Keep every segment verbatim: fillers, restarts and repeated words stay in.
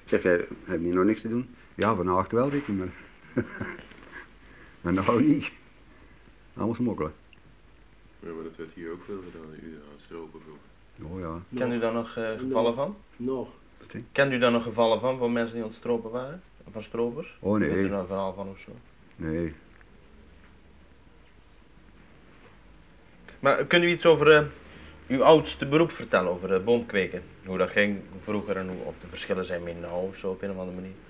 zeg, heb je niet nog niks te doen? Ja, vannacht wel, weet je, maar... maar nou niet. Allemaal smokkelen. Ja, maar dat werd hier ook veel gedaan, u aan het stropen vroeger. Oh ja. Kent u daar nog uh, gevallen van? Nog. Kent u daar nog gevallen van, van mensen die aan het stropen waren? Van stropers? Oh nee. Heeft u daar een verhaal van of zo? Nee. Maar kunt u iets over uh, uw oudste beroep vertellen, over uh, boomkweken? Hoe dat ging vroeger en hoe, of de verschillen zijn met nou of zo op een of andere manier?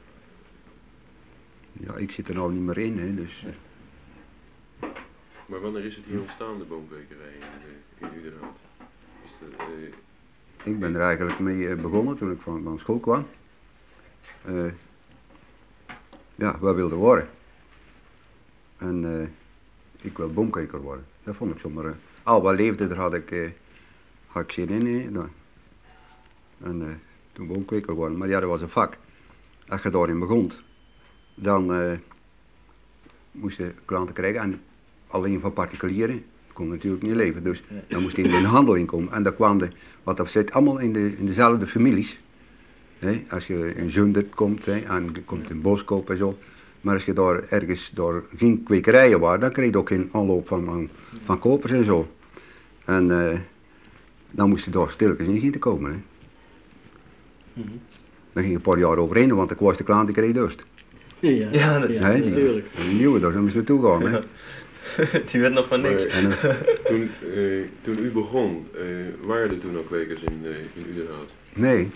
Ja, ik zit er nou niet meer in, hè, dus... Ja. Maar wanneer is het hier ontstaan, de boomkwekerij in, in Udenhout? Is dat, uh... Ik ben er eigenlijk mee uh, begonnen toen ik van, van school kwam. Uh, ja, wat wilde worden. En uh, ik wil boomkweker worden. Dat vond ik zomaar... Uh, al wat leefde, daar had ik, uh, had ik zin in. Hè, dan. En uh, toen boomkweker geworden. Maar ja, dat was een vak. Als je daarin begon, dan uh, moest je klanten krijgen. En alleen van particulieren kon natuurlijk niet leven. Dus dan moest je in de handel inkomen. En dan kwam de, wat dat zit, allemaal in, de, in dezelfde families. Hè, als je in Zundert komt, hè, en je komt in Boskoop en zo. Maar als je daar ergens daar geen kwekerijen waren, dan kreeg je ook geen aanloop van, van, van kopers en zo. En uh, dan moest je daar stilletjes in zien te komen. Hè. Mm-hmm. Dan ging je een paar jaar overheen, want de kwaste klant die kreeg dorst. Ja, ja, dat, ja, nee, die, natuurlijk. Die nieuwe daar, daar moest naartoe gaan. Hè. Ja. Die werd nog van niks. Maar, En, uh, toen, uh, toen u begon, uh, waren er toen al kwekers in, uh, in Udenhout? nee.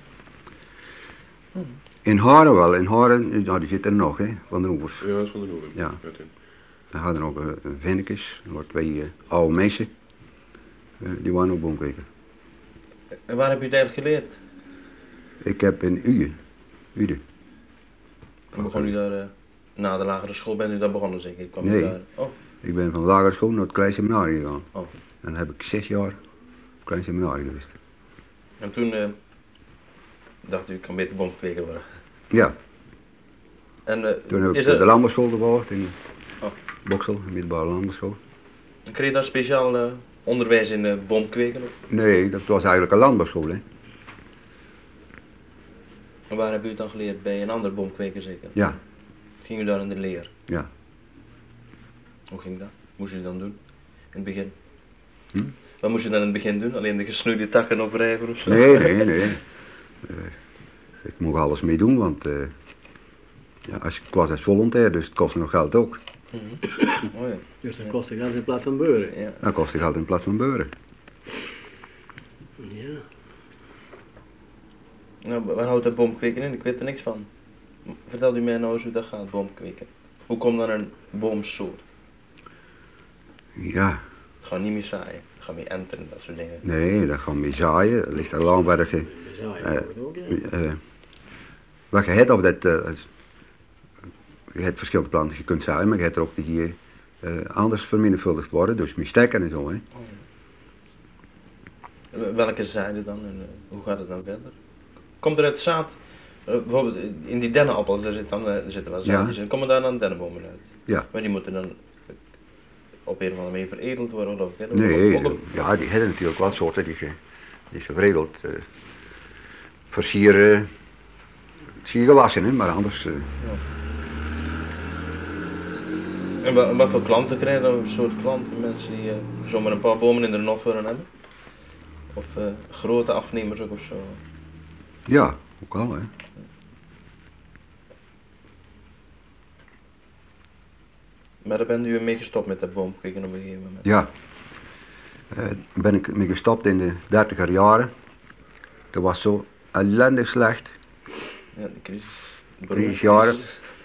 In Haren wel, in Haren, nou die zitten er nog, hè, van de Oevers. Ja, dat is van de Noorden. Ja. Dan hadden we ook uh, een Vennekes, nog twee uh, oude mensen. Uh, die waren ook boomkweker. En waar heb u het eigenlijk geleerd? Ik heb in Uyen, Uden. En begon u daar, uh, na de lagere school bent u daar begonnen zeker? Kwam Nee. U daar... Oh. Ik ben van de lagere school naar het klein seminarie gegaan. Oh. En dan heb ik zes jaar op het klein seminarie geweest. En toen uh, dacht u, ik kan beter boomkweker worden. Ja, En, uh, toen heb ik is er... er... de landbouwschool gevolgd in Oh. Boksel, de middelbare landbouwschool. Kreeg je daar speciaal uh, onderwijs in uh, boomkweken? Of? Nee, dat was eigenlijk een landbouwschool, hè. En waar heb u het dan geleerd? Bij een ander boomkweker zeker? Ja. Ging u daar in de leer? Ja. Hoe ging dat? Moest u dan doen? In het begin? Hm? Wat moest je dan in het begin doen? Alleen de gesnoeide takken oprijven of zo? Nee, nee, nee. Uh, ik mocht alles mee doen, want uh, ja, als, ik was als volontair, dus het kostte nog geld ook. Mm-hmm. Oh ja. Dus dat kostte geld in plaats van beuren. Ja. Dat kostte geld in plaats van beuren. Ja. Nou, waar houdt dat boomkweken in? Ik weet er niks van. Vertel u mij nou eens hoe dat gaat, boomkweken. Hoe komt dan een boomsoort? Ja. Het gaat niet meer zaaien, het gaat meer enteren, dat soort dingen. Nee, dat gaan we zaaien. Dat ligt er lang waar je... Uh, uh, wat je hebt, of dat... Uh, je hebt verschillende planten, je kunt zaaien, maar je hebt er ook die uh, anders vermenigvuldigd worden, dus met stekken en zo, hè. Oh, ja. Welke zaden dan en uh, hoe gaat het dan verder? Komt er het zaad, uh, bijvoorbeeld in die dennenappels, daar, zit dan, uh, er zitten wel zaadjes Ja. in, komen daar dan dennenbomen uit? Ja. Maar die moeten dan op een of andere manier veredeld worden, of of Nee, of, of, ja, die hebben natuurlijk wel soorten die, ge, die veredeld. Uh, versieren, siergewassen, hè, maar anders... Uh, ja. En wat, wat voor klanten krijgen dan? Een soort klanten, mensen die uh, zomaar een paar bomen in de nof willen hebben? Of uh, grote afnemers ook of zo? Ja, ook al, hè. Maar daar bent u mee gestopt met dat boomkweken op een gegeven moment? Ja. Daar uh, ben ik mee gestopt in de dertiger jaren. Dat was zo ellendig slecht. Ja, de crisis. De Crisisjaren.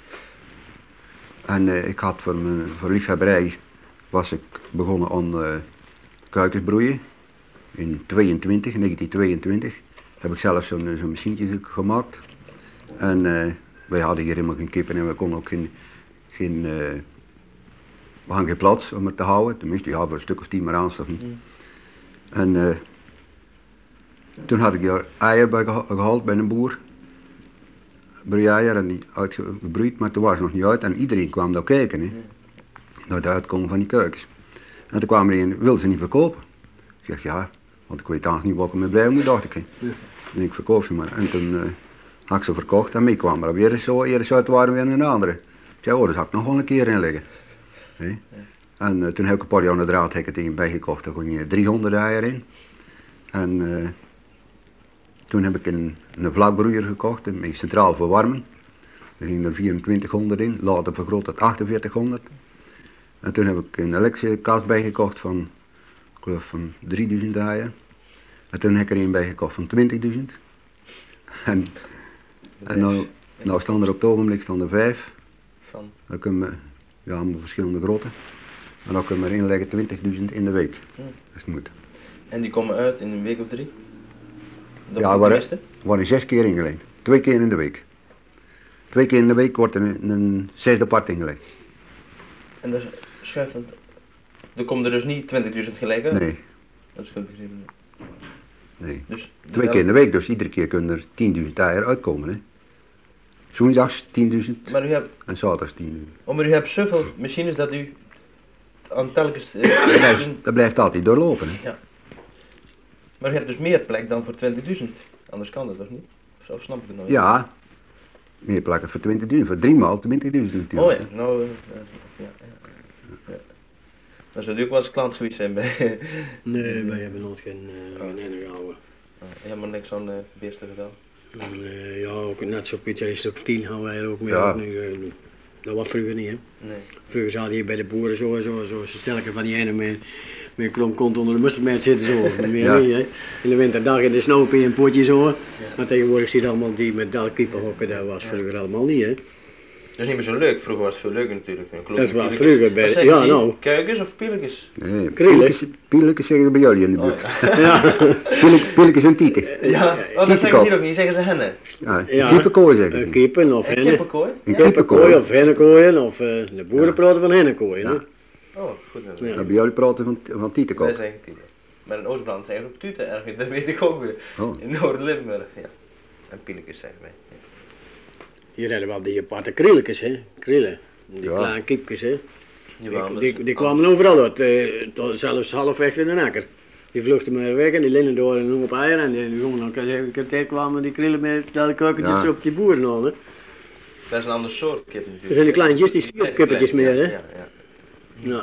En uh, ik had voor mijn voor liefhebberij was ik begonnen aan uh, kuikensbroeien. In tweeëntwintig, negentien tweeëntwintig heb ik zelf zo'n zo'n machientje gemaakt. En uh, wij hadden hier helemaal geen kippen en we konden ook geen, geen uh, we hadden geen plaats om het te houden. Tenminste, die hadden we een stuk of tien maar aanstoffen. Mm. En uh, toen had ik daar eieren bij geha gehaald bij een boer. Broeieier en die uitgebroeid, maar toen was het nog niet uit en iedereen kwam daar kijken, hè, naar de uitkomen van die kuikens. En toen kwamen die en wilden ze niet verkopen. Ik zeg ja, want ik weet eigenlijk niet wat ik ermee blij moet, dacht ik. Hè. En ik verkoop ze maar. En toen uh, had ik ze verkocht en mee kwam er weer zo, eerst uit waren weer een andere. Ik zei, oh, daar zou ik nog wel een keer in liggen. Hè? En uh, toen heb ik een paar jaar na draad heb ik het een bijgekocht, daar ging je driehonderd eieren in. En uh, toen heb ik een, een vlakbroeier gekocht, met centraal verwarmen. Daar ging er vierentwintighonderd in, later vergroot tot achtenveertighonderd. En toen heb ik een elektrische kast bijgekocht van, ik geloof van drieduizend eieren. En toen heb ik er een bijgekocht van twintigduizend. En, en nou, nou staan er op het ogenblik staan er vijf. Van? Dan kunnen we, ja, allemaal verschillende grootte. En dan kunnen we erin leggen twintigduizend in de week. Hm. Als het moet. En die komen uit in een week of drie? Dat Ja, moet waar, tenminste. worden zes keer ingelegd. Twee keer in de week. Twee keer in de week wordt er een, een zesde part ingelegd. En dat schuift het. Er komt er dus niet twintigduizend gelijk uit? Nee, Dat is goed begrepen. nee. Dus Twee keer in de week, dus iedere keer kunnen er tienduizend eieren uitkomen. Hè. Woensdags tienduizend Maar u hebt, en zaterdags tienduizend. oh, maar u hebt zoveel machines dat u aan telkens... eh, Dat blijft, dat blijft altijd doorlopen. Hè. maar u hebt dus meer plek dan voor twintigduizend. Anders kan dat toch niet? Of zo snap ik het nooit. Ja, meer plekken voor twintigduizend, voor drie maal twintigduizend natuurlijk. Oh ja, nou... eh, eh, ja, ja, ja. Dan zou u ook wel eens klant geweest zijn bij... Nee, wij hebben nooit geen, uh, Oh. geen ene gehouden. helemaal niks aan uh, beesten gedaan. En, uh, ja, ook net zo iets, een stuk of tien gaan wij er ook mee. Ja. Nu, uh, dat was vroeger niet, hè. Nee. Vroeger zaten hier bij de boeren zo, zo, zo, zo stelken van die ene met, met een klomp kont onder de musterdmeid zitten zo. Meer Ja. niet, hè. In de winterdag in de sneeuw op een potje zo. Maar tegenwoordig zie je allemaal die met dalkiepen hokken, dat was vroeger allemaal niet, hè. Dat is niet meer zo leuk. Vroeger was het veel leuker natuurlijk. Dat is waar vroeger bij- Wat zeggen ja, ze? nou. Kuikens of pilletjes? Nee, Krillen. pielekes, pielekes zeggen ze bij jullie in de Oh, buurt. ja. Ja. Pielek- Pielekes en tieten. Ja, oh, dat zeggen ze hier ook niet. Zeggen ze hennen. Ja, Ja. kippenkooi zeggen Een ze. kippen of En hennen. kippenkooi? Een Kippenkooi kippenkooi. of hennenkooien of uh, de boeren Ja. praten van hennenkooien, hè. Ja. Oh, goed. Dan. Ja. Nou, bij jullie praten van, van Wij tietenkooi. zeggen tieten. Maar in Oostbrand zeggen ze ook tuten ergens. Dat weet ik ook weer. Oh. In Noord-Limburg, ja. En pilletjes zeggen wij. Ja. Hier hadden we wel die aparte krilletjes, hè. Krillen. Die Ja. kleine kiepjes, hè. Jawel, Die, dat die, is die anders. kwamen overal uit, eh, tot zelfs halfweg in de akker. Die vluchtten maar weg en die linnen door en hong op eieren en die, die jongen dan ik heb tijd kwamen die krillen met de kuikentjes Ja. op die boeren aan, hè. Dat is een ander soort kip natuurlijk. Dat zijn die kleintjes, die stiefkippetjes meer, hè. Ja, ja. Ja.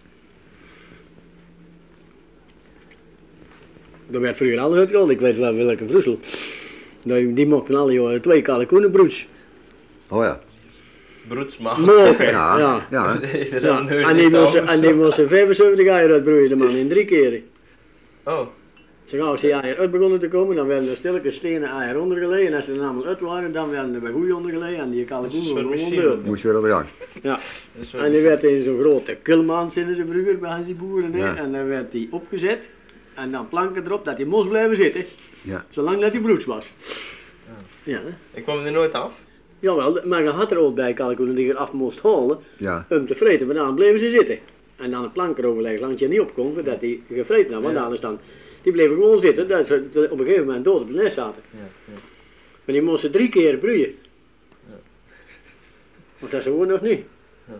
Er werd vroeger alles uitgehaald, ik weet wel welke Brussel. Die, die mochten alle jaren twee kalkoenenbroeds. Oh ja. Broedsmaag. Mogen, Ja, ja. ja. Ja, en die moesten, en die moesten vijfenzeventig eieren uitbroeien, de man, in drie keren. Oh, Zo gauw als die eieren uit begonnen te komen, dan werden er stilletjes stenen eieren ondergelegen. En als ze er namelijk uit waren, dan werden er bij goeie ondergelegen en die kalkoen Een soort gewoon machine. deur. Moest weer op de jacht. Ja, dat is zo- en die werd in zo'n grote kulmaans in zijn broer bij die boeren, hè. Ja. En dan werd die opgezet. En dan planken erop dat die moest blijven zitten, Ja. zolang dat die broeds was. Ja, hè. Ik kwam er nooit af. Jawel, maar je had er ook bij kalkoenen die je af moest halen, Ja. om te vreten, maar dan bleven ze zitten. En dan een plank erover leggen, langs je niet opkomt, dat die gevreten had, want Ja. anders dan, die bleven gewoon zitten, dat ze op een gegeven moment dood op de nest zaten. Ja, ja. Maar die moesten drie keer broeien. Ja. Want dat is gewoon nog niet. Ja.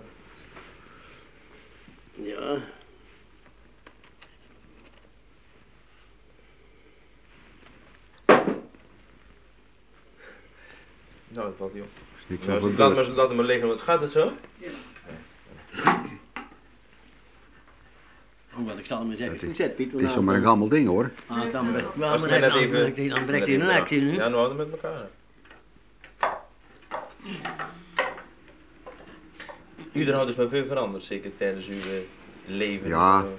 Ja. Nou, dat valt niet op. Niks Nou, van dus laat, gebeurd. maar, laat hem maar liggen, want gaat het zo? Oh, wat ik zal hem eens even Het is- goed Piet. Het is zomaar een gammel ding hoor. Als dan wel, Als maar we dan, net dan, even- breekt hij- dan breekt hij net een even- actie nu. Ja, nu houden we met elkaar. U er had dus maar veel veranderd, zeker tijdens uw eh, leven. Ja. of, eh,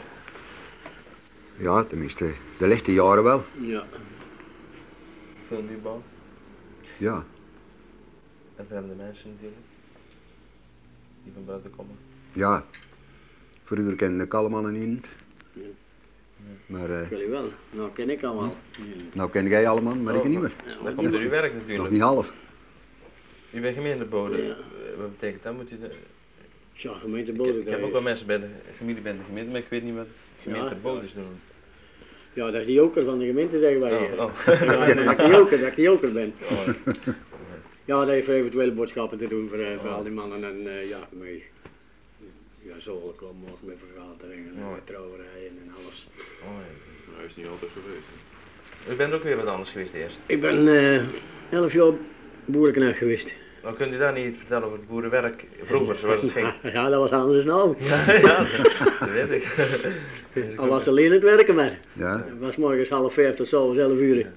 Ja, tenminste, de laatste jaren wel. Ja. Veel nieuwbouw. Ja. En vreemde mensen natuurlijk. Die van buiten komen. Ja. Vroeger kende ik allemaal niet. Ja. Maar eh, Jullie wel. Nou ken ik allemaal. nou ken jij allemaal, maar ik Oh, niet meer. Ja, Dat maar komt door uw werk Nog natuurlijk. niet half. U bent gemeentebode. Ja. Eh, Wat betekent dat? Moet u de... Ja, ik, gemeentebode. ik heb ook wel mensen bij de familie bij de gemeente, maar ik weet niet wat gemeentebodes doen. Ja, dat is die joker van de gemeente, zeggen wij. Oh, oh. Ja, dat ik de joker, dat ik de joker ben. Oh, Ja, dat heeft eventuele boodschappen te doen voor, eh, voor Oh. al die mannen en uh, ja, mee. Ja, zo komen morgen met vergaderingen en Oh. met trouwerijen en alles. oh, ja. Hij is niet altijd geweest. hè. U bent ook weer wat anders geweest eerst. Ik ben uh, elf jaar boerenknecht geweest. Dan kunt u daar niet vertellen over het boerenwerk vroeger, zoals het ging. Ja, dat was anders nou. Ja, ja, dat weet ik. Al was alleen het werken maar. Ja, Het was morgens half vijf tot s'avonds elf uur. Ja.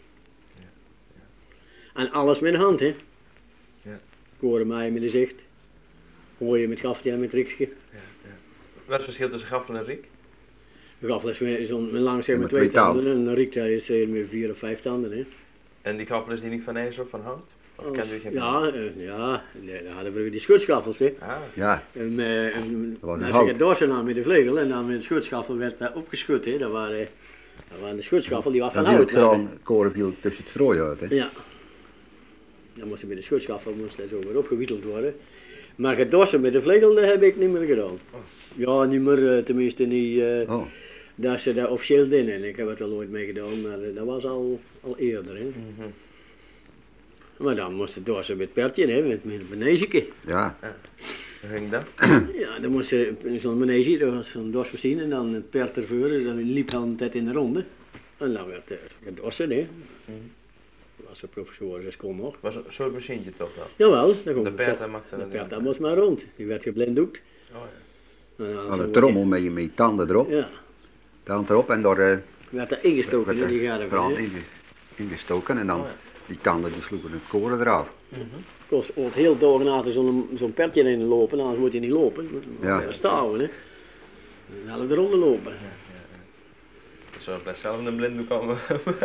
En alles met de hand, hè. Ja. Koren maaien met de zicht. Gooien met gaffel en met riksje. Wat is het verschil tussen gaffel en riek? De gaffel is met zo'n met lang zeg Ja, met met twee twee tanden en een riek is eh, met vier of vijf tanden, hè. En die gaffel is die niet van ijzer of van hout? Of kent u geen Ja, eh, ja, nee, dan hadden we die schutschaffels, hè. Ah, ja, En, eh, en was een als hout. je het dorsen nam met de vlegel en dan met de schutschaffel werd dat opgeschud, hè. Dat waren, dat waren de schutschaffel, die was van dan viel hout. het maar- graan, koren viel tussen het strooi uit, hè. Ja. Dan moest je met de schutschaffel moest dat zo weer opgewieteld worden. Maar het dorsen met de vlegel, dat heb ik niet meer gedaan. Ja, niet meer, eh, tenminste niet, eh, Oh, dat ze daar officieel in. Ik heb het al ooit mee gedaan, maar eh, dat was al, al eerder. Hè. mhm. Maar dan moest het dorsen met pertje, hè, met, met een manegeke. ja, Hoe ging dat? Ja, dan moest je in zo'n manege, dat was zo'n dorsmachine, en dan het pert ervoor, dan liep dan tijd in de ronde. En dan werd er gedorsen, hè. Mhm. Was de professor, dus kon nog. Was een soort machientje toch wel? Jawel, dat kon De pert en maakte De dat pert, niet. dat moest maar rond. Die werd geblinddoekt. Oh ja. En dan aan zo de trommel met je, met je tanden erop, Ja, tand erop en door eh, werd er ingestoken werd in er die garven. graan hè. inge, ingestoken en dan Oh ja. die tanden die sloegen het koren eraf. Mhm. Kost ooit heel doornaten zo'n zo'n pertje in lopen, anders moet je niet lopen. Ja. Ja. Staan, hè. Dan hadden we eronder lopen. Zo bij zelf een blinddoek komen.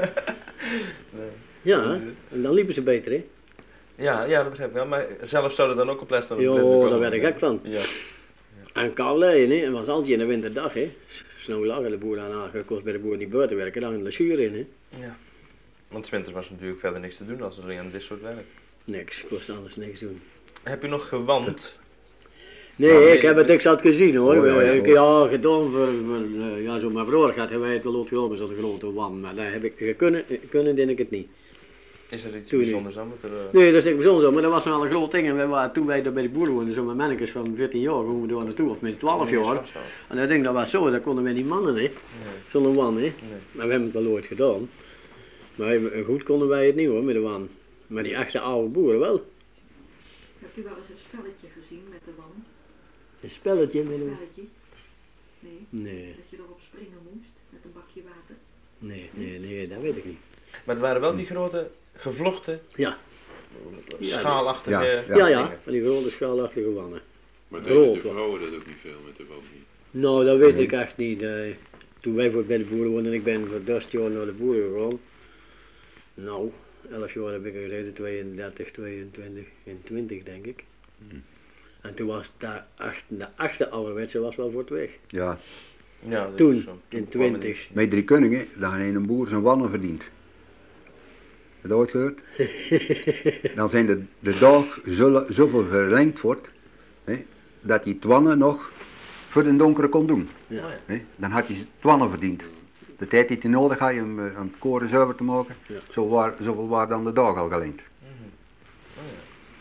Nee. Ja, en dan liepen ze beter, hè. Ja, ja, dat begrijp ik wel. Maar zelf zou er dan ook op les naar een Jo, blinddoek daar komen. werd ik gek van. Ja. En kou leien, hè. En was altijd in de winterdag, hè. Sneeuw lagen de boer aan aangekomen, kost bij de boer niet buiten werken, dan in de schuur in, hè. Ja. Want 's winters was er natuurlijk verder niks te doen als er alleen aan dit soort werk. Niks, kost anders niks doen. Heb je nog gewand? Nee, Ja, nee, ik heb het niks had gezien hoor. Oh, ja, ja, ik, hoor. ja, gedaan voor, voor uh, ja, zo maar vroeger gaat hebben wij het wel uitgelopen zo'n grote wan, maar daar heb ik kunnen, kunnen denk ik het niet. Is er iets Toen niet. bijzonders aan met er? eh, Nee, dat is niet bijzonder zo, maar dat was wel een groot ding en wij waren, toen wij daar bij de boer woonden, zo met mannetjes van veertien jaar, gingen we door naartoe, of met twaalf nee, jaar. is zo. En dat ding dat was zo, dat konden wij niet mannen, hè. Nee, Zo'n wan, hè. nee. Maar we hebben het wel ooit gedaan. Maar even goed konden wij het niet hoor, met de wan. Maar die echte oude boeren wel. Hebt u wel eens een spelletje gezien met de wand? Een spelletje met Een een... spelletje? Nee, Nee, dat je erop springen moest met een bakje water. nee, nee, nee, dat weet ik niet. Maar het waren wel die grote gevlochten, Ja, Ja, schaalachtige ja, ja, Ja, ja, dingen. van die grote schaalachtige wannen. Maar Groot, deden de hoor. vrouwen dat ook niet veel met de boom niet? Nou, dat weet Nee. ik echt niet. eh. toen wij voor bij de boeren woonden en ik ben voor duizend jaar naar de boeren gegaan. Nou, elf jaar heb ik er gezeten, tweeëndertig, tweeëntwintig en twintig denk ik. En toen was daar acht, de achtste ouderwetse was wel voor het weg. Ja, Ja, dat is Toen, zo. in kwam er twintig. met drie koningen, dan heeft een boer zijn wannen verdiend. Heb je dat ooit gehoord? Dan zijn de, de dag zo, zoveel verlengd wordt, hè, dat hij het wannen nog voor de donkere kon doen. niets. Oh, ja. Hè. Dan had hij het wannen verdiend. De tijd die hij nodig had om, eh, om het koren zuiver te maken, Ja. zo waar, zoveel waren dan de dag al geleend. Mhm. Oh, ja.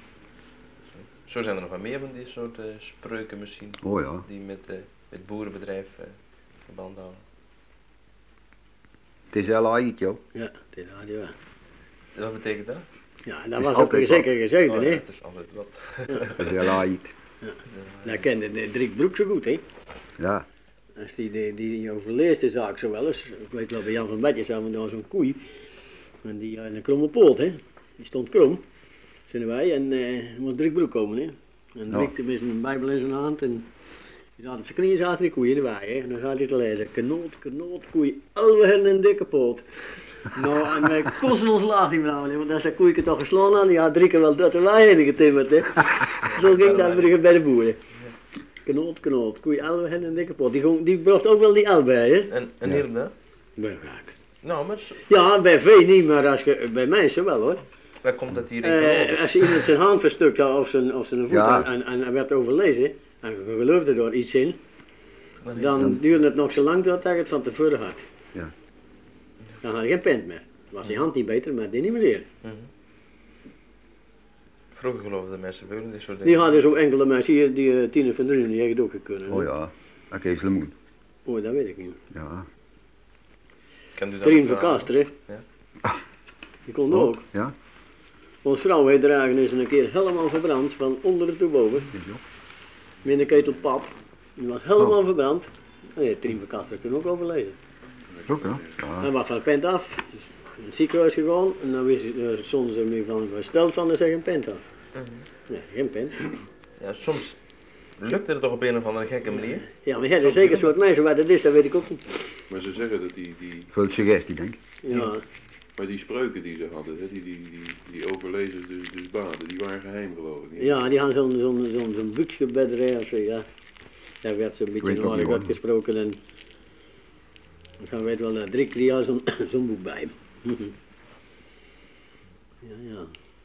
Zo. Zo zijn er nog wel meer van die soort eh, spreuken misschien, Oh ja, die met eh, het boerenbedrijf eh, verband houden. het is heel aiet, joh. Ja, dat had je wel. Wat betekent dat? Ja, dat Is was ook altijd zeker gezegd, Oh, hè. ja, het is altijd wat. Het is heel aiet. Dat kende de Driek Broek zo goed, hè. Ja, Als die, die, die overleest de zaak zo wel eens, ik weet wel bij Jan van Bedjes hadden we daar zo'n koei, en die had een kromme poot, hè. Die stond krom, zeiden wij, en eh moest Driek Broek komen, hè. En Ja. Driek met een bijbel in zijn hand, en die zat op zijn knieën, zaten die koeien in de wei, hè. En dan gaat hij te lezen, knoot, knoot, koei, elwe hebben een dikke poot. Nou, en wij kosten ons laag die vrouw, hè, want als dat koeien toch geslaan aan, die had Driek er wel dat de wei heen getimmerd, hè. Zo ging dat bij de- bij de boeren. Knoot, knoot, koei, elwe hebben een dikke poot. Die, ging- die bracht ook wel die el bij, hè. En, en Ja. hielp dat? Bij vaak. Nou, maar s- Ja, bij vee niet, maar als je, bij mensen wel hoor. waar komt dat hier in Eh, geloven? als je iemand zijn hand verstukt had of zijn, of zijn voet Ja. en, en, en hij werd overlezen en je geloofde er iets in, Dan dan Dan- duurde het nog zo lang tot hij het van tevoren had. Ja. Dan had hij geen pint meer. Was die hand niet beter, maar die niet meer. Mhm. Vroeger geloofden mensen veel in dit soort Die dingen. hadden zo enkele mensen hier, die uh, Tine van Drunen, die heeft het ook kunnen. oh ja, dat is Lemoen. Oh, dat weet ik niet. Ja, Kent u dat Trien ook van wel? Kaster, hè? Ja. Die kon er ook. ja. Ons vrouw heeft dragen is een keer helemaal verbrand, van onder tot boven. Met een ketel pap. Die was helemaal Oh. verbrand. En die Trien Kastert toen ook overleden. Ook ja. Hij Ja. was van de pent af. Dus in het ziekenhuis gegaan en dan wist uh, stonden ze me van versteld van de zeggen pent af. Nee, geen pent. Ja, soms lukt het toch op een of andere gekke manier. Ja, maar jij is zeker een soort mensen waar dat is, dat weet ik ook niet. Maar ze zeggen dat die, die, Veel suggestie denk ik. Ja, maar die spreuken die ze hadden, hè, die, die, die, die overlezers dus, dus baden, die waren geheim geloof ik. Niet? ja die hadden zo'n zo'n zo'n zo'n buksgebedderij of zo, ja. Daar werd zo'n weet beetje ook niet, aardig hoor. uitgesproken en ik ga weet wel, na drie keer jaar zo'n zo'n boek bij hem. Ja, ja.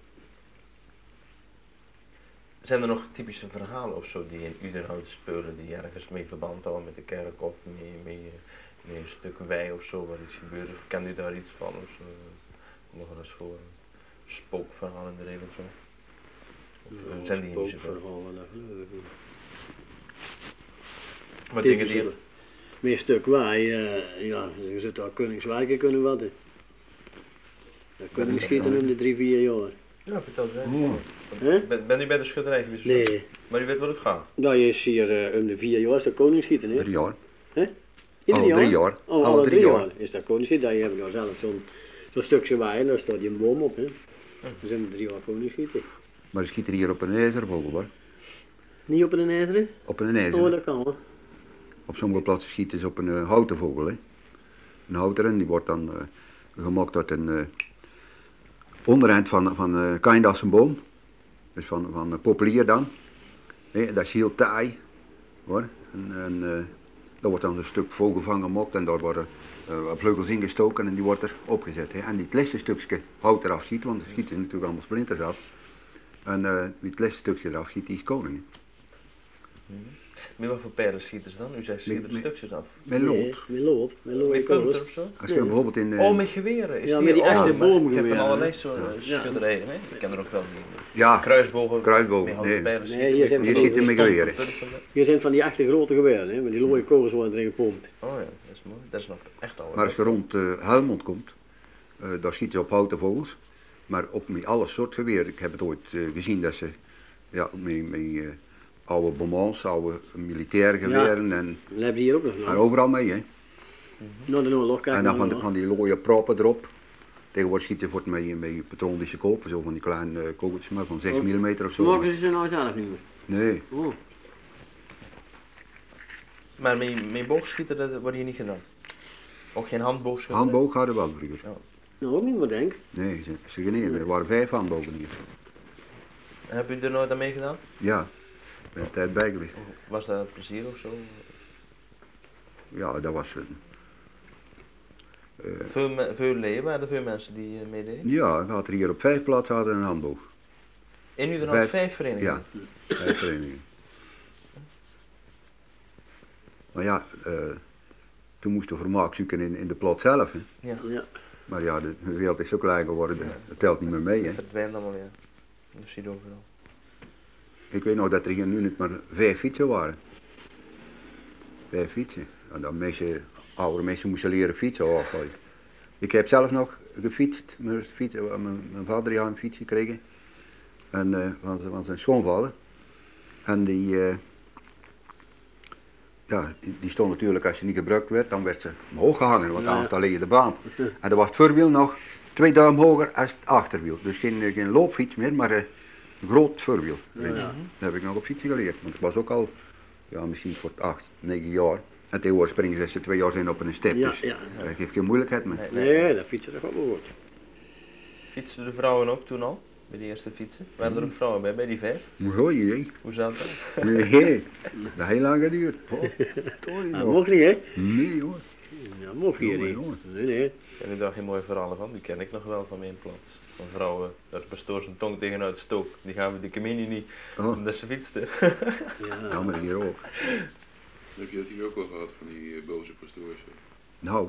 Zijn er nog typische verhalen of zo die in Udenhout spelen, die ergens mee verband houden met de kerk of mee, mee, mee een stuk wei of zo, waar iets gebeurt? Of kent u daar iets van of zo? Nog wel eens voor een spookverhaal in de regel of zo? Of eh, zijn die niet zoveel? Spookverhalen, dat geloof ik niet. Maar dingen die... Typische- Meer stuk wij, uh, ja, je zult daar Koningswijken kunnen wat. hè. Dat kunnen we schieten in de drie, vier jaar. Ja, vertel het Oh. Hè? Ben, ben u bij de schutterij geweest? of zo? Nee, Maar u weet wat het gaat? dat is hier uh, om de vier jaar is dat Koningsschieten, hè? Drie jaar. Ieder Alle drie jaar. Oh, Alle alle drie drie jaar. jaar is dat Koningsschieten. Daar heb je nou zelf zo'n zo'n stukje wij en daar staat die een boom op, hè? We zijn drie jaar Koningsschieten. Maar ze schieten hier op een ijzervogel hoor. Niet op een ijzeren? Op een Oh, ijzer. dat kan wel. Op sommige plaatsen schieten ze op een eh, houten vogel. Hè. Een houten en die wordt dan eh, gemaakt uit een uh, ondereind van, van uh, kaindassenboom. Dus van, van uh, populier dan. Hè, dat is heel taai. Hoor. En, en uh, daar wordt dan een stuk vogelvang gemaakt en daar worden uh, vleugels ingestoken en die wordt er opgezet. Hè. En die het laatste stukje hout eraf schiet, want dan schieten ze natuurlijk allemaal splinters af. En uh, wie het laatste stukje eraf schiet, die is koning. Hè. Met wat voor pijlen schieten ze dan? U zegt ze schieten er Met- stukjes af. Met Nee, lood. met lood. Met lood. Met punten of zo? Als je bijvoorbeeld in... uh, Oh, met geweren. Is Ja, met die oh, echte maar boomgeweren, Ik heb van hè? allerlei soorten Ja. schutterijen, hè? Ik ken er ook wel die ja, kruisbogen. Kruisbogen, met houten nee. pijlen Nee, schieten, hier zijn met Hier van schieten die- met geweren. Hier zijn van die echte grote geweren, hè? Met die looie kogels worden erin gepompt. Oh ja, dat is mooi. Dat is nog echt al. Maar als je rond uh, Helmond komt, uh, daar schieten ze op houten vogels. Maar op met alle soort geweer. Ik heb het ooit uh, gezien dat ze ja, met, met uh, oude bomans, oude militaire geweren en, Dat hebben ze hier ook nog. en Nou, overal mee. Hè. nou de oorlog, kijk En dan nou van, de, nog. van die looie proppen erop. Tegenwoordig schieten ze met, met patronische kopen, zo van die kleine uh, kogeltjes maar van zes Oh. millimeter of zo. Maken ze ze nou zelf niet meer? Nee, Oh. Maar met, met boogschieten, dat wordt hier niet gedaan. Ook geen handboogschieten? handboog hadden we wel vroeger. Nou, ook niet meer denk. Nee, ze, ze geneerden. Er waren vijf handbogen hier. Heb u er nooit aan meegedaan? Ja, ik ben er tijd bij geweest. Was dat een plezier of zo? Ja, dat was een... Uh, Veel, me- veel leden, waren er veel mensen die eh, meededen? ja, ik had er hier op vijf plaatsen hadden een handboog. En u er nog Vijf- vijf verenigingen? Ja, vijf verenigingen. Maar ja, uh, toen moesten we vermaak zoeken in, in de plaats zelf. Hè. Ja. Ja. Maar ja, de wereld is zo klein geworden, dat, dat telt niet meer mee. Hè. Verdwijnt allemaal weer. Dat zie je overal. Ik weet nog dat er hier nu niet maar vijf fietsen waren. Vijf fietsen. En dan mensen, oude mensen moesten leren fietsen. Oh, gooi. Ik heb zelf nog gefietst. Mijn, fiets, mijn, mijn vader die had een fiets gekregen. En, uh, van, zijn- van zijn schoonvader. En die, uh, ja, die, die stond natuurlijk, als je niet gebruikt werd, dan werd ze omhoog gehangen, want Ja. anders dan lig je de baan. En dan was het voorwiel nog twee duim hoger als het achterwiel. Dus geen, eh, geen loopfiets meer, maar uh, een groot voorwiel. Ja. Weet je. Dat heb ik nog op fietsen geleerd, want ik was ook al, ja, misschien voor acht, negen jaar. En tegenwoordig springen ze als ze twee jaar zijn op een step, Ja, dus ja. dat geeft geen moeilijkheid meer. Nee, nee. Nee, dat fietsen dat gaat wel goed. Fietsten de vrouwen ook toen al? Bij die eerste fietsen? Waren er ook vrouwen bij, bij die vijf? Mooi, hè? Hoe zat dat? Nee, dat heel lang geduurd. Oh, sorry, Dat nog. mocht niet, hè? Nee hoor. Dat mocht hier Jongen, niet. jongen. Nee, nee. Ken u daar geen mooie verhalen van? Die ken ik nog wel van mijn plaats. Van vrouwen, daar pastoor zijn tong tegenuit stook. Die gaan we de communie niet, Oh, omdat ze fietsten. ja, Ja. maar hier ook. Heb je dat hier ook wel gehad van die eh, boze pastoors? hè? Nou.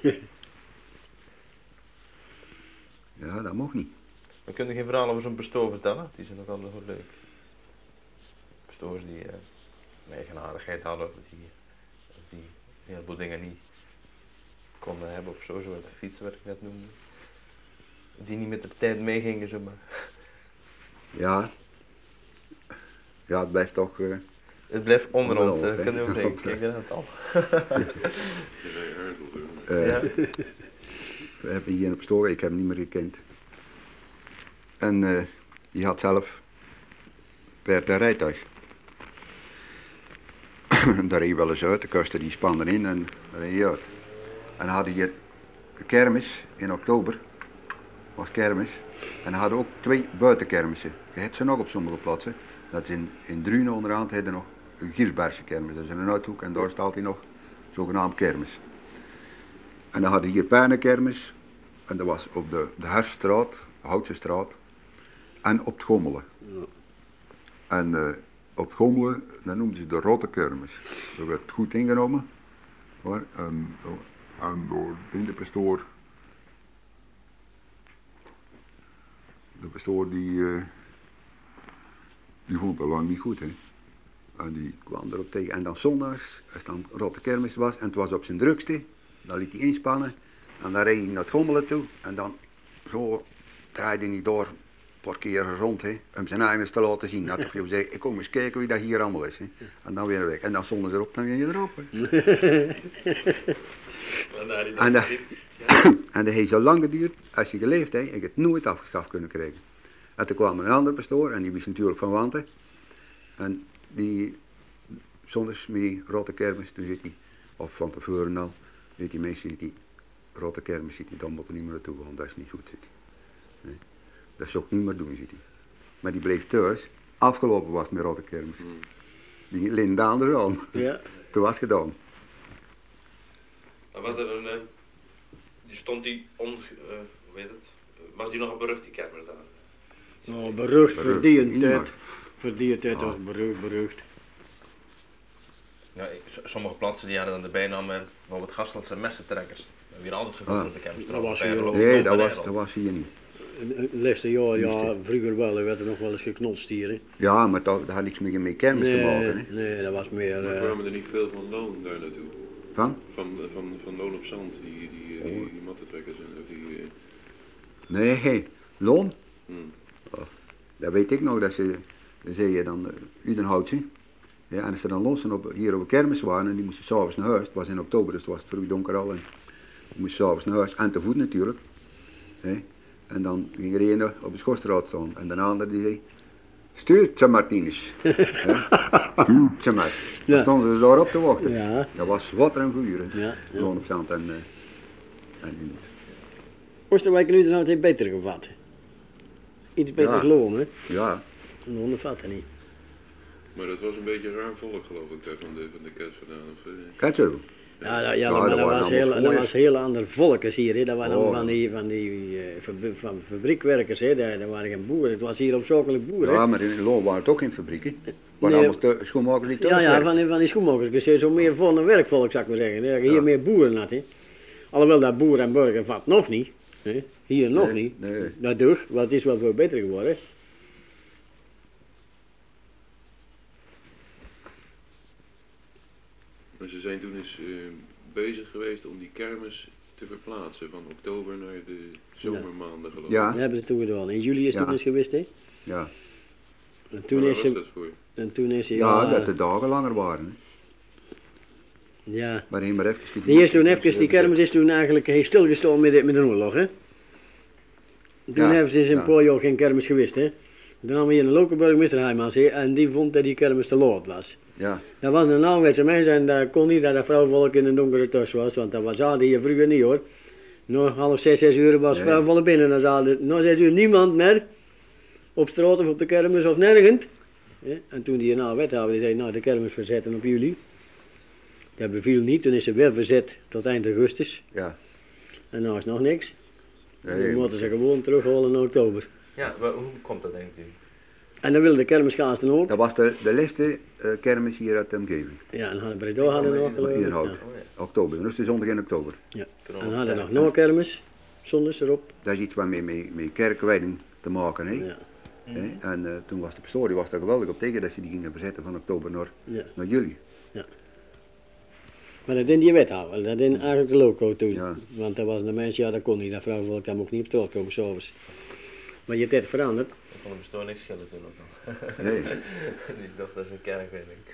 Ja, dat mocht niet. We kunnen geen verhalen over zo'n pastoor vertellen, die zijn nog wel heel leuk. Pastoors die eh, een eigenaardigheid hadden, dat die, dat die een heleboel dingen niet konden hebben of zo, zoals de fietsen wat ik net noemde. Die niet met de tijd meegingen, zeg maar. Ja. Ja, het blijft toch... Uh, Het blijft onder Onder ons, ons, dat hè. kan je ook denken. Kijk, dat is het al. Je zei aardappel. uh, Ja. We hebben hier op Storen, ik heb hem niet meer gekend. En uh, die had zelf per de rijtuig. Daar reed je wel eens uit, de kusten die spannen in en daar reed je uit. En dan hadden hier de kermis in oktober, was kermis. En dan hadden ook twee buitenkermissen. Je hebt ze nog op sommige plaatsen. Dat is in, in Drunen onderhand hadden we nog een Giersbergse kermis. Dat is in een uithoek en daar staat hij nog, zogenaamd kermis. En dan hadden we hier Pijnenkermis. En dat was op de, de Herfststraat, de Houtse straat. En op het Gommelen. Ja. En uh, op het Gommelen, dat noemden ze de Rotte Kermis. Dat werd goed ingenomen. Hoor. En, en door de pastoor. De pastoor die, uh, die vond het lang niet goed, hè. En die kwam erop tegen. En dan zondags, als dan Rotte Kermis was en het was op zijn drukste, dan liet hij inspannen. En dan reed hij naar het Gommelen toe. En dan zo draaide hij door een paar keer rond, hè, om zijn eigen te laten zien. Dat hij zei, ik kom eens kijken wie dat hier allemaal is. Hè. En dan weer weg. En dan stonden ze erop, dan ging je erop. Hè. En dat, en dat heeft zo lang geduurd, als je geleefd hebt, ik het nooit afgeschaft kunnen krijgen. En toen kwam een andere pastoor, en die wist natuurlijk van Wanten. En die, zondags met Rotte Kermis, toen zit hij, of van tevoren al, zit die mensen, zit die Rotte Kermis, zit hij, dan moet er niet meer naartoe gaan, dat is niet goed, zit hij. Nee. Dat zou ik niet meer doen, zit hij. Maar die bleef thuis, afgelopen was het met Rotte Kermis. Hmm. Die lindaan er aan, Ja. toen was het gedaan. Maar was er een, uh, die stond die on, uh, hoe heet het, was die nog een berucht die kermis daar? Oh, berucht, Berucht, verdiend iemand. het. Verdiend het, Ah. toch, berucht, berucht. Ja, ik- s- sommige plaatsen die hadden dan de bijnaam met bijvoorbeeld Gastlandse messentrekkers. We hebben hier altijd gevonden Ah. op de kermis. Dat was hier Perlo, ook. Nee, dat Pompen, was, Nederland. dat was hier niet. Een- een Laatste jaar, ja, Juist, vroeger wel, er werd er nog wel eens geknotst hier. Hè. Ja, maar dat, dat had niks meer met kermis te maken, hè. Nee, nee, dat was meer... Maar eh, kwamen er niet veel van loon daar naartoe? Van? Van, van, van loon op zand, die, die, die, die mattentrekkers en of die... eh, Nee, loon. hmm. Dat weet ik nog, dat ze, dan zei je dan, uh, Udenhoutse. Ja, en als ze dan lossen op, hier op de kermis waren en die moesten s'avonds naar huis, het was in oktober, dus het was vroeg donker al, en die moesten s'avonds naar huis, en te voet natuurlijk. Hè. En dan ging er een op de schorstraat staan, en de andere die zei, stuurt ze Martinus. Ja. Stuurt ze maar. Dan Ja. stonden ze daar op te wachten. Ja, Dat was water en vuur, hè. ja. ja. Loon op zand en, uh, en in het. Oosterwijk nu dan altijd beter gevat. Iets beter Ja. loon, hè. Ja, Loon dat vatten niet. Maar dat was een beetje een raar volk geloof ik daar van de, van de kerst vandaan. Of, eh, kijk zo. Ja, dat, ja, Ja, maar dat dat waren was allemaal heel, dat fooiers. was heel ander volkers hier, hè. Dat waren Oh. allemaal van die, van die eh, fabri- van fabriekwerkers, hè. Dat, dat waren geen boeren, het was hier opzakelijk boeren. Ja, maar in Loon waren het ook geen fabrieken. Maar Nee. allemaal te- schoenmakers die thuis Ja, ja, werken. van die, van die schoenmakers. Dus je zo meer voor een werkvolk, zou ik maar zeggen. hè. Dat je hier Ja. meer boeren had, hè. Alhoewel dat boer en burger vat nog niet. Hè. Hier nog Nee, niet. nee. Dat doe, want het is wel veel beter geworden. Maar ze zijn toen eens eh, bezig geweest om die kermis te verplaatsen van oktober naar de zomermaanden geloof ik. Ja. Dat hebben ze toen gedaan. In juli is Ja. toen eens geweest, hè. Ja, En toen Maar is waar was ze... dat voor? En toen is ze... ja, Ja, dat de dagen langer waren. Hè. ja. Maar één maar even. Die is toen even, die kermis is toen eigenlijk heeft stilgestaan met de, met de oorlog, hè. Toen Ja, hebben ze eens een ja. paar jaar geen kermis geweest, hè. Toen hadden we hier een lokale burgemeester Heijmans, hè, en die vond dat die kermis te laat was. Ja, Dat was een ouderwetse mens en dat kon niet dat dat vrouwvolk in een donkere thuis was, want dat was hadden hier vroeger niet hoor. Nog half zes, zes uur was Nee. vrouwvolk binnen, dan zaten nog zes uur niemand meer op straat of op de kermis of nergens. Ja, en toen die nou wethouder die zei, nou de kermis verzetten op juli. Dat beviel niet, toen is ze weer verzet tot eind augustus. ja. En nou is nog niks. En Nee, dan moeten ze gewoon terughalen in oktober. Ja, maar hoe komt dat denk u? En dan wilde de kermisgasten ook. dat was de, de laatste uh, kermis hier uit de omgeving. Ja, en hadden Breda hadden nog geloof ik. Inhoud. Ja. Oh ja. Oktober, dus de zondag in oktober. Ja. Toen En nog- hadden ja. nog nog kermis, zondags erop. Dat is iets waarmee met, met kerkwijding te maken, hè. Ja. Hè. En uh, toen was de pastoor, die was daar geweldig op tegen dat ze die gingen verzetten van oktober naar, Ja. naar juli. Maar dat deed die wethouder, dat deed eigenlijk de loco toen. Ja. Want dat was een mens, ja dat kon niet, dat vrouwvolk dat mocht niet op straat komen s'avonds. Maar je tijd veranderd. Ik kon er bestoor niks schillen toen ook nog. Nee. Ik dacht dat is een kerkwerk.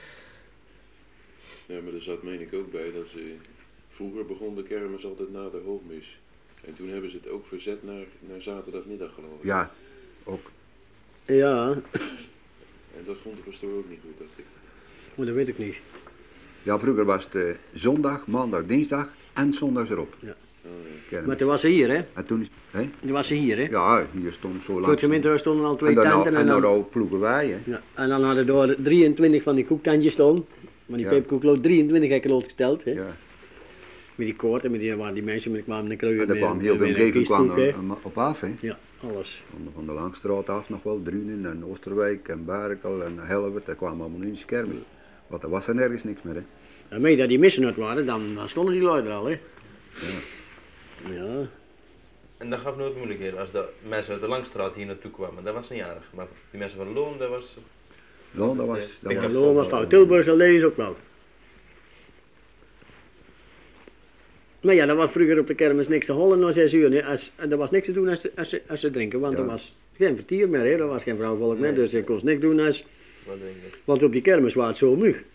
Ja, maar er zat meen ik ook bij dat ze... Vroeger begon de kermis altijd na de hoofdmis. En toen hebben ze het ook verzet naar, naar zaterdagmiddag geloof ik. Ja, ook. Ja, En dat vond de pastoor ook niet goed, dacht ik. maar dat weet ik niet. Ja, vroeger was het eh, zondag, maandag, dinsdag en zondags erop. Oh, ja. Kermis. Maar toen was ze hier, hè? En toen is, hè? Toen was ze hier, hè? Ja, hier stond zo Voor lang. het gemeentehuis stonden al twee en dan, tenten en en dan, dan, dan ploegen wij, hè. ja, en dan hadden er drieëntwintig van die koektandjes staan. Maar die Ja. peperkoek loopt drieëntwintig hekken losgesteld, hè? Ja. Met die koord en met die, waar die mensen met kwamen de kreugen En daar met- kwam heel met de een omgeving kwam kiespoep, hè. er op af, hè. Ja, alles. Van de, van de Langstraat af nog wel, Drunen en Oosterwijk en Berkel en Helvert, daar kwamen allemaal in de kermis. Want er was er nergens niks meer, hè. En mee dat die missen uit waren, dan, dan stonden die lui er al, hè? Ja. En dat gaf nooit moeilijkheden als de mensen uit de Langstraat hier naartoe kwamen. Dat was niet aardig. Maar die mensen van Loon, dat was... Nou, dat was, Ja, dat ik was heb- Hallo, maar fout. Tilburg al is ook wel. Maar ja, er was vroeger op de kermis niks te hollen na zes uur. hè. Als, en er was niks te doen als ze, als ze, als ze drinken, want Ja. er was geen vertier meer, hè. Er was geen vrouwvolk meer, Nee. dus je kon niks doen als... Wat denk ik? Want op die kermis was het zo mug.